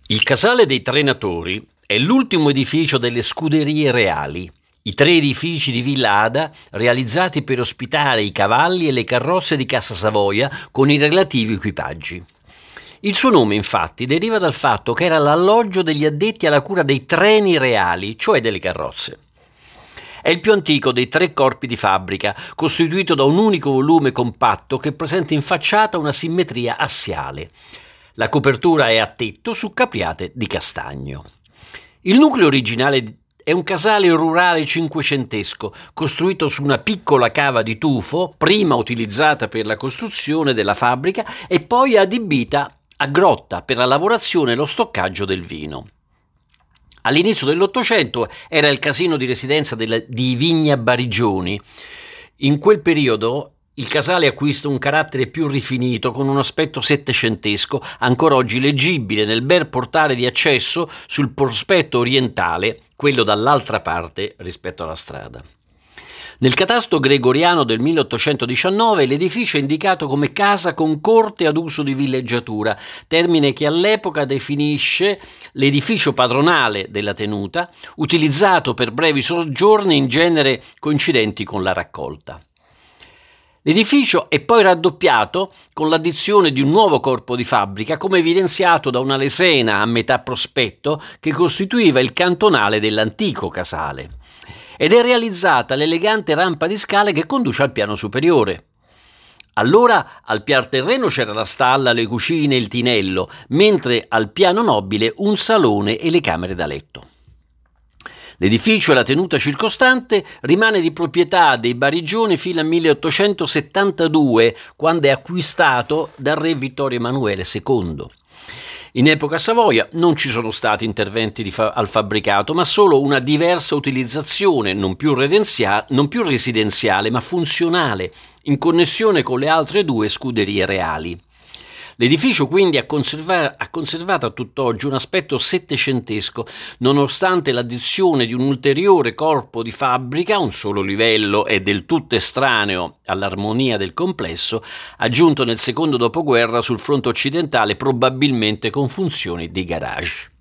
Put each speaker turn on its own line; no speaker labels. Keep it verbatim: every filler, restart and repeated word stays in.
Il Casale dei Trenatori è l'ultimo edificio delle Scuderie Reali, i tre edifici di Villa Ada realizzati per ospitare i cavalli e le carrozze di Casa Savoia con i relativi equipaggi. Il suo nome, infatti, deriva dal fatto che era l'alloggio degli addetti alla cura dei treni reali, cioè delle carrozze. È il più antico dei tre corpi di fabbrica, costituito da un unico volume compatto che presenta in facciata una simmetria assiale. La copertura è a tetto su capriate di castagno. Il nucleo originale è un casale rurale cinquecentesco, costruito su una piccola cava di tufo, prima utilizzata per la costruzione della fabbrica e poi adibita a grotta per la lavorazione e lo stoccaggio del vino. All'inizio dell'Ottocento era il casino di residenza della, di Vigna Barigioni. In quel periodo il casale acquista un carattere più rifinito, con un aspetto settecentesco, ancora oggi leggibile nel bel portale di accesso sul prospetto orientale, quello dall'altra parte rispetto alla strada. Nel catasto gregoriano del milleottocentodiciannove l'edificio è indicato come casa con corte ad uso di villeggiatura, termine che all'epoca definisce l'edificio padronale della tenuta, utilizzato per brevi soggiorni in genere coincidenti con la raccolta. L'edificio è poi raddoppiato con l'addizione di un nuovo corpo di fabbrica, come evidenziato da una lesena a metà prospetto che costituiva il cantonale dell'antico casale. Ed è realizzata l'elegante rampa di scale che conduce al piano superiore. Allora al pian terreno c'era la stalla, le cucine e il tinello, mentre al piano nobile un salone e le camere da letto. L'edificio e la tenuta circostante rimane di proprietà dei Barigioni fino al milleottocentosettantadue, quando è acquistato dal re Vittorio Emanuele secondo. In epoca Savoia non ci sono stati interventi di fa- al fabbricato, ma solo una diversa utilizzazione, non più, redenzia- non più residenziale, ma funzionale, in connessione con le altre due scuderie reali. L'edificio quindi ha, conserva- ha conservato a tutt'oggi un aspetto settecentesco, nonostante l'addizione di un ulteriore corpo di fabbrica, un solo livello e del tutto estraneo all'armonia del complesso, aggiunto nel secondo dopoguerra sul fronte occidentale, probabilmente con funzioni di garage.